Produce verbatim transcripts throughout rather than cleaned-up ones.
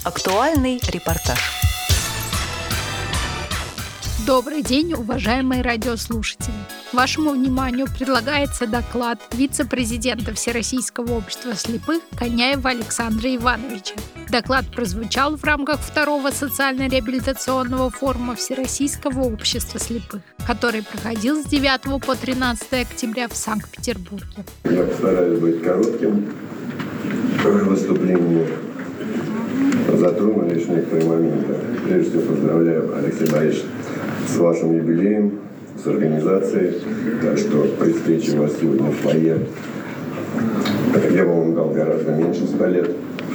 Актуальный репортаж. Добрый день, уважаемые радиослушатели! Вашему вниманию предлагается доклад вице-президента Всероссийского общества слепых Коняева Александра Ивановича. Доклад прозвучал в рамках второго социально-реабилитационного форума Всероссийского общества слепых, который проходил с девятого по тринадцатое октября в Санкт-Петербурге. Я постараюсь быть коротким. Выступление затрону лишь некоторые моменты. Прежде всего поздравляю, Алексей Борисович, с вашим юбилеем, с организацией. Так что при встрече у вас сегодня в фойе я бы вам дал гораздо меньше ста лет.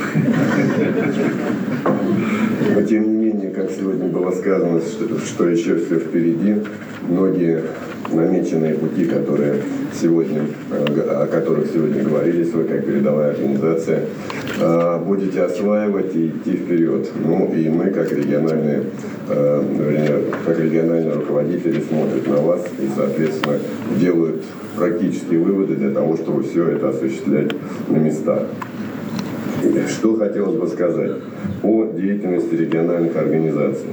Но тем не менее, как сегодня было сказано, что, что еще все впереди, многие намеченные пути, которые сегодня, о которых сегодня говорились вы, как передовая организация, будете осваивать и идти вперед. Ну и мы, как региональные, вернее, как региональные руководители, смотрят на вас и, соответственно, делают практические выводы для того, чтобы все это осуществлять на местах. Что хотелось бы сказать о деятельности региональных организаций.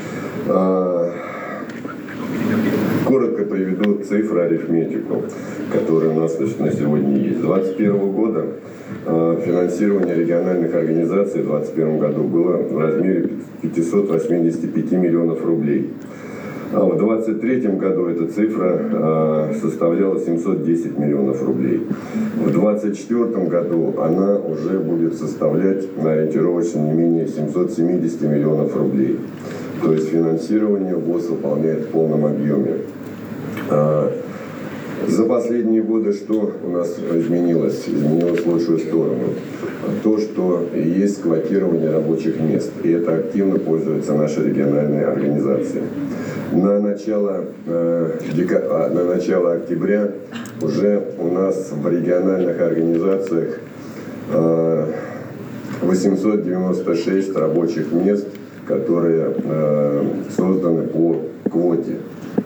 Коротко приведу цифры, арифметику, которые у нас на сегодня есть. С две тысячи двадцать первого года финансирование региональных организаций в две тысячи двадцать первом году было в размере пятьсот восемьдесят пять миллионов рублей. А в две тысячи двадцать третьем году эта цифра э, составляла семьсот десять миллионов рублей. В две тысячи двадцать четвёртом году она уже будет составлять ориентировочно не менее семьсот семьдесят миллионов рублей. То есть финансирование ВОС выполняет в полном объеме. А, за последние годы что у нас изменилось? Изменилось в лучшую сторону. То, что есть квотирование рабочих мест. И это активно пользуются наши региональные организации. На начало, э, дека... на начало октября уже у нас в региональных организациях э, восемьсот девяносто шесть рабочих мест, которые э, созданы по квоте.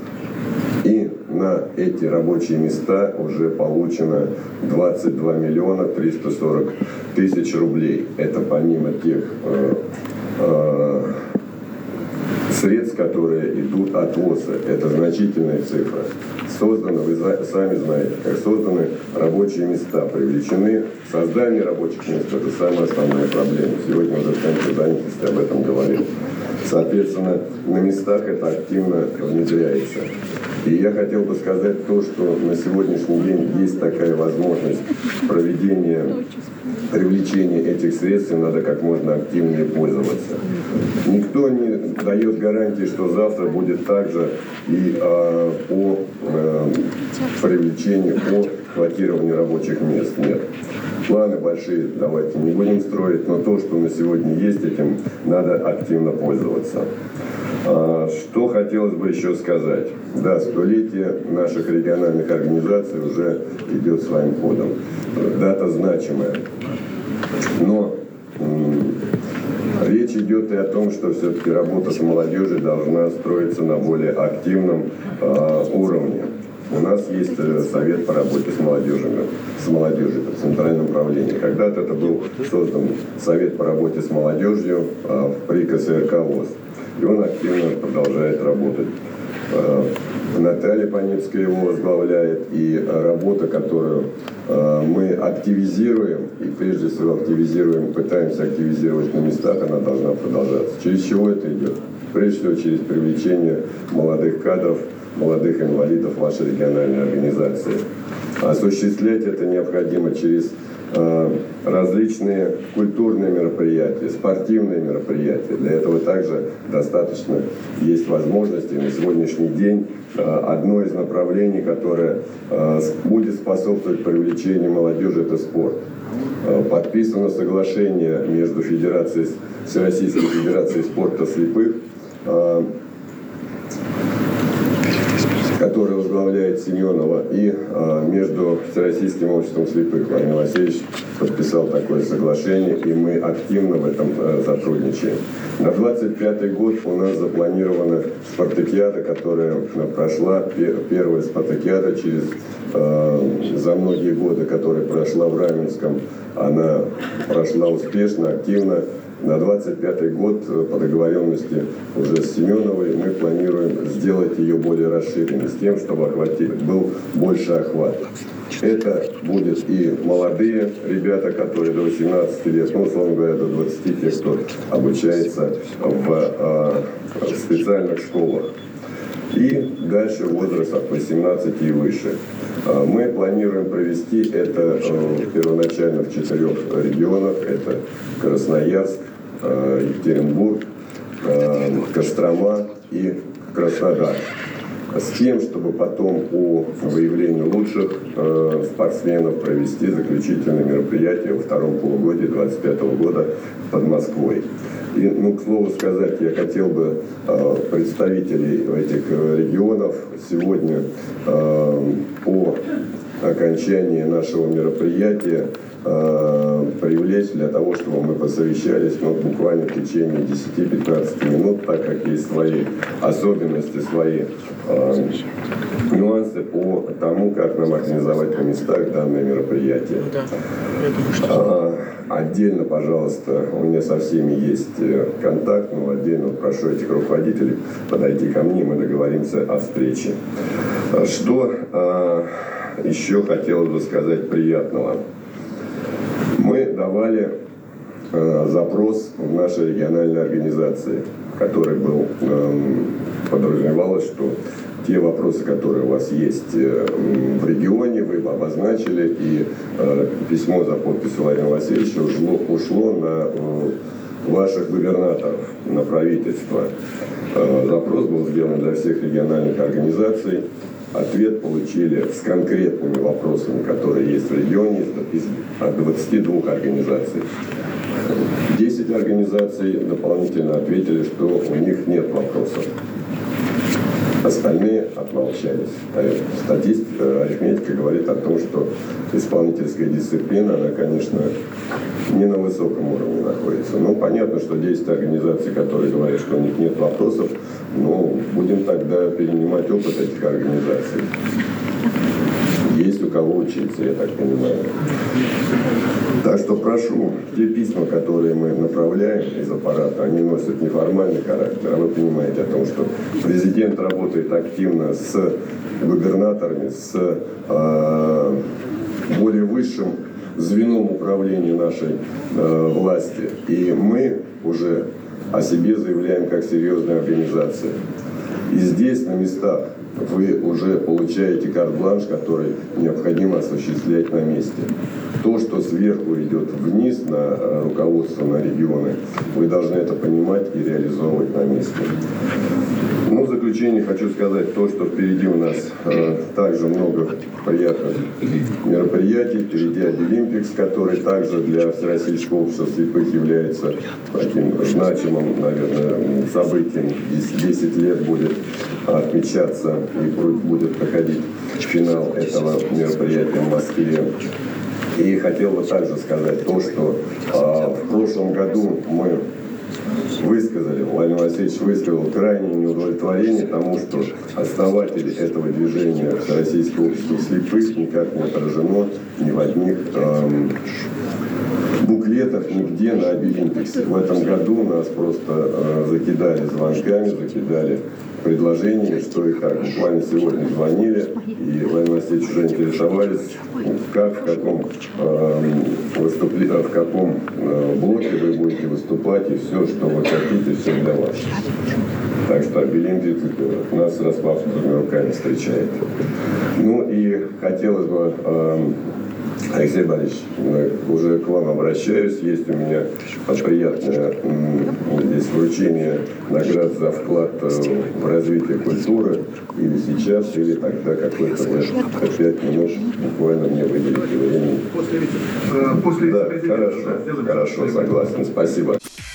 И на эти рабочие места уже получено двадцать два миллиона триста сорок тысяч рублей. Это помимо тех э, э, средств, которые идут от ВОСа. Это значительная цифра. Созданы, вы сами знаете, как созданы рабочие места, привлечены. Создание рабочих мест – это самая основная проблема. Сегодня уже в Центре занятости об этом говорил. Соответственно, на местах это активно внедряется. И я хотел бы сказать то, что на сегодняшний день есть такая возможность проведения, привлечения этих средств, и надо как можно активнее пользоваться. Никто не дает гарантии, что завтра будет также и э, по э, привлечению, по квотированию рабочих мест. Нет. Планы большие давайте не будем строить, но то, что на сегодня есть, этим надо активно пользоваться. Что хотелось бы еще сказать? Да, столетие наших региональных организаций уже идет своим ходом. Дата значимая. Но м- речь идет и о том, что все-таки работа с молодежью должна строиться на более активном э, уровне. У нас есть совет по работе с молодежью, с молодежью, это центральное управление. Когда-то это был создан совет по работе с молодежью э, при ка эс эр ка ВОС. И он активно продолжает работать. Наталья Паницкая его возглавляет, и работа, которую мы активизируем, и прежде всего активизируем, пытаемся активизировать на местах, она должна продолжаться. Через чего это идет? Прежде всего через привлечение молодых кадров, молодых инвалидов в вашей региональной организации. Осуществлять это необходимо через различные культурные мероприятия, спортивные мероприятия. Для этого также достаточно есть возможности. На сегодняшний день одно из направлений, которое будет способствовать привлечению молодежи, это спорт. Подписано соглашение между Федерацией, Всероссийской Федерацией спорта слепых, которое возглавляет Семенова, и а, между Всероссийским обществом слепых. Владимир Васильевич подписал такое соглашение, и мы активно в этом а, сотрудничаем. На двадцать пятый год у нас запланирована спартакиада, которая прошла, первая спартакиада через, а, за многие годы, которая прошла в Раменском. Она прошла успешно, активно. на двадцать пятый год по договоренности уже с Семеновой мы планируем сделать ее более расширенной, с тем, чтобы охватить, был больше охват. Это будет и молодые ребята, которые до восемнадцати лет, ну, условно говоря, до двадцати, те, кто обучается в, э, в специальных школах. И дальше возраст от восемнадцати и выше. Мы планируем провести это первоначально в четырех регионах. Это Красноярск, Екатеринбург, Кострома и Краснодар. С тем, чтобы потом по выявлению лучших э, спортсменов провести заключительное мероприятие во втором полугодии две тысячи двадцать пятого года под Москвой. И, ну, к слову сказать, я хотел бы э, представителей этих регионов сегодня э, по окончании нашего мероприятия э, привлечь для того, чтобы мы посовещались, ну, буквально в течение десяти-пятнадцати минут, так как есть свои особенности, свои э, нюансы по тому, как нам организовать на местах данное мероприятие. Э, отдельно, пожалуйста, у меня со всеми есть контакт, но отдельно прошу этих руководителей подойти ко мне, и мы договоримся о встрече. Что э, еще хотелось бы сказать приятного. Мы давали э, запрос в нашей региональной организации, который был, э, подразумевалось, что те вопросы, которые у вас есть э, в регионе, вы обозначили, и э, письмо за подписью Владимира Васильевича ушло, ушло на э, ваших губернаторов, на правительство. Э, запрос был сделан для всех региональных организаций. Ответ получили с конкретными вопросами, которые есть в регионе, от двадцати двух организаций. десять организаций дополнительно ответили, что у них нет вопросов. Остальные отмолчались. Статистика, арифметика говорит о том, что исполнительская дисциплина, она, конечно, не на высоком уровне находится. Но понятно, что десять организаций, которые говорят, что у них нет вопросов, но будем тогда перенимать опыт этих организаций. Есть у кого учиться, я так понимаю. Так что прошу, те письма, которые мы направляем из аппарата, они носят неформальный характер, а вы понимаете о том, что президент работает активно с губернаторами, с э, более высшим звеном управления нашей э, власти. И мы уже о себе заявляем как серьезная организация. И здесь, на местах, вы уже получаете карт-бланш, который необходимо осуществлять на месте. То, что сверху идет вниз на руководство, на регионы, вы должны это понимать и реализовывать на месте. Ну, в заключение хочу сказать то, что впереди у нас э, также много приятных мероприятий. Впереди Обилимпикс, который также для Всероссийского общества слепых является таким значимым, наверное, событием. десять лет будет отмечаться и будет проходить финал этого мероприятия в Москве. И хотел бы также сказать то, что э, в прошлом году мы высказали, Владимир Васильевич высказал крайнее неудовлетворение тому, что основатели этого движения Всероссийского общества слепых никак не отражено ни в одних эм, буклетах, нигде на Обилимпиксе. В этом году нас просто э, закидали звонками, закидали предложениями, что и как. Буквально сегодня звонили, и Владимир Васильевич уже интересовались, как, в каком, э, выступли, в каком э, блоке вы будете выступать, и все, что вы хотите, все для вас. Так что Обилимпикс нас с распахнутыми руками встречает. Ну и хотелось бы... Э, Алексей Борисович, уже к вам обращаюсь. Есть у меня приятное здесь вручение наград за вклад в развитие культуры. Или сейчас, или тогда какой-то пять минут буквально мне выделите времени. После, после да, хорошо, хорошо, согласен. Спасибо.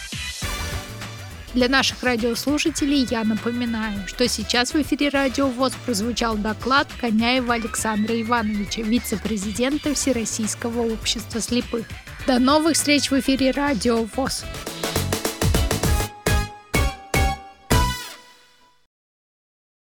Для наших радиослушателей я напоминаю, что сейчас в эфире Радио ВОС прозвучал доклад Коняева Александра Ивановича, вице-президента Всероссийского общества слепых. До новых встреч в эфире Радио ВОС.